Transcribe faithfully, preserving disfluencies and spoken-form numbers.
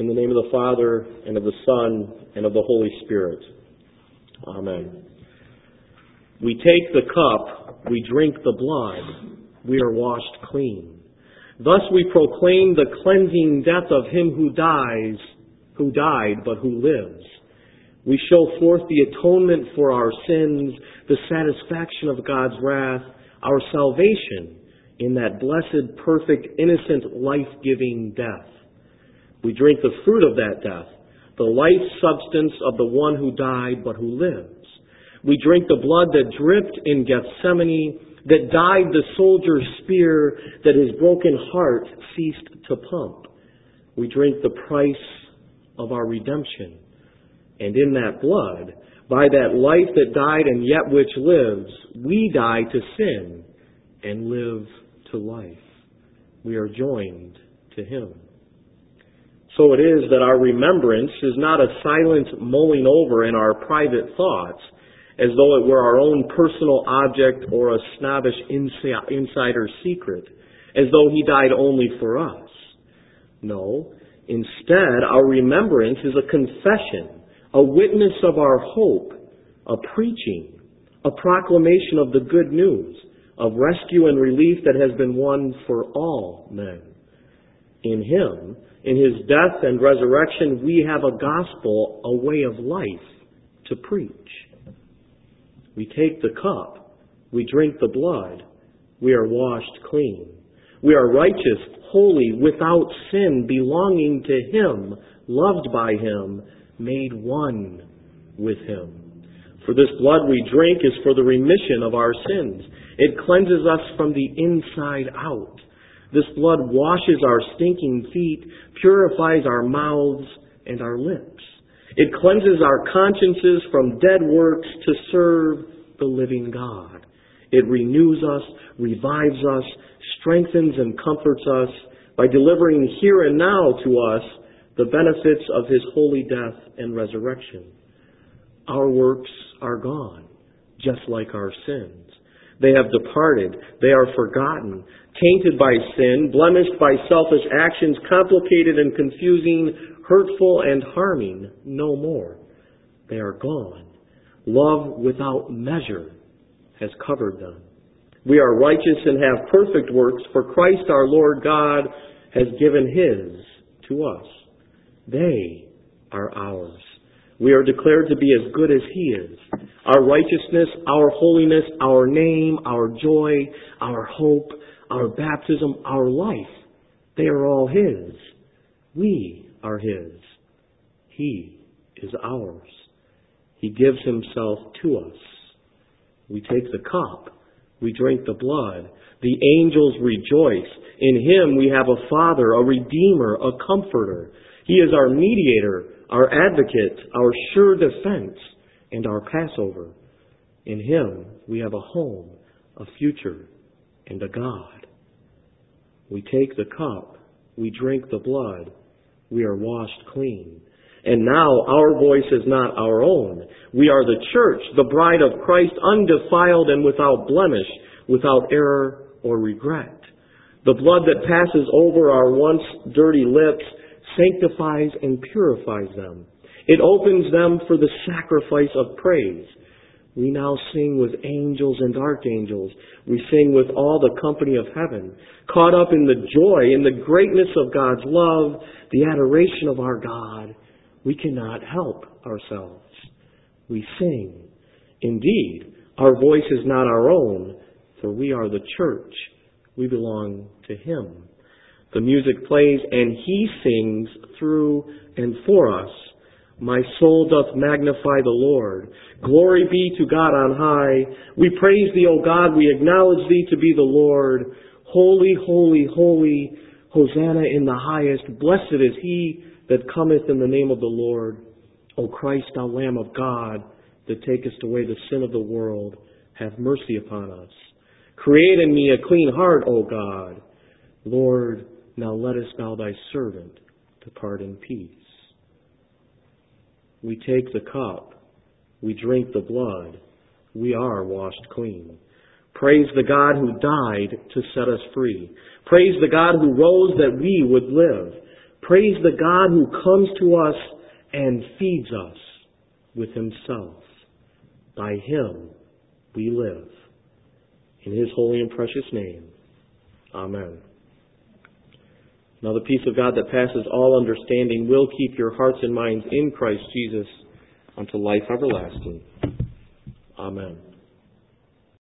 In the name of the Father, and of the Son, and of the Holy Spirit. Amen. We take the cup, we drink the blood, we are washed clean. Thus we proclaim the cleansing death of him who dies, who died, but who lives. We show forth the atonement for our sins, the satisfaction of God's wrath, our salvation in that blessed, perfect, innocent, life-giving death. We drink the fruit of that death, the life substance of the one who died but who lives. We drink the blood that dripped in Gethsemane, that dyed the soldier's spear, that his broken heart ceased to pump. We drink the price of our redemption. And in that blood, by that life that died and yet which lives, we die to sin and live to life. We are joined to him. So it is that our remembrance is not a silent mulling over in our private thoughts, as though it were our own personal object or a snobbish insider secret, as though he died only for us. No, instead, our remembrance is a confession, a witness of our hope, a preaching, a proclamation of the good news, of rescue and relief that has been won for all men. In him, in his death and resurrection, we have a gospel, a way of life to preach. We take the cup, we drink the blood, we are washed clean. We are righteous, holy, without sin, belonging to him, loved by him, made one with him. For this blood we drink is for the remission of our sins. It cleanses us from the inside out. This blood washes our stinking feet, purifies our mouths and our lips. It cleanses our consciences from dead works to serve the living God. It renews us, revives us, strengthens and comforts us by delivering here and now to us the benefits of his holy death and resurrection. Our works are gone, just like our sins. They have departed. They are forgotten, tainted by sin, blemished by selfish actions, complicated and confusing, hurtful and harming, no more. They are gone. Love without measure has covered them. We are righteous and have perfect works, for Christ our Lord God has given his to us. They are ours. We are declared to be as good as he is. Our righteousness, our holiness, our name, our joy, our hope, our baptism, our life, they are all his. We are his. He is ours. He gives himself to us. We take the cup. We drink the blood. The angels rejoice. In him we have a Father, a Redeemer, a Comforter. He is our mediator, our advocate, our sure defense, and our Passover. In him we have a home, a future, and a God. We take the cup, we drink the blood, we are washed clean. And now our voice is not our own. We are the church, the bride of Christ, undefiled and without blemish, without error or regret. The blood that passes over our once dirty lips sanctifies and purifies them. It opens them for the sacrifice of praise. We now sing with angels and archangels. We sing with all the company of heaven, caught up in the joy, in the greatness of God's love, the adoration of our God. We cannot help ourselves. We sing. Indeed, our voice is not our own, for we are the church. We belong to him. The music plays, and he sings through and for us. My soul doth magnify the Lord. Glory be to God on high. We praise thee, O God. We acknowledge thee to be the Lord. Holy, holy, holy. Hosanna in the highest. Blessed is he that cometh in the name of the Lord. O Christ, thou Lamb of God, that takest away the sin of the world, have mercy upon us. Create in me a clean heart, O God. Lord, now lettest thou thy servant depart in peace. We take the cup, we drink the blood, we are washed clean. Praise the God who died to set us free. Praise the God who rose that we would live. Praise the God who comes to us and feeds us with himself. By him we live. In his holy and precious name. Amen. Now the peace of God that passes all understanding will keep your hearts and minds in Christ Jesus unto life everlasting. Amen.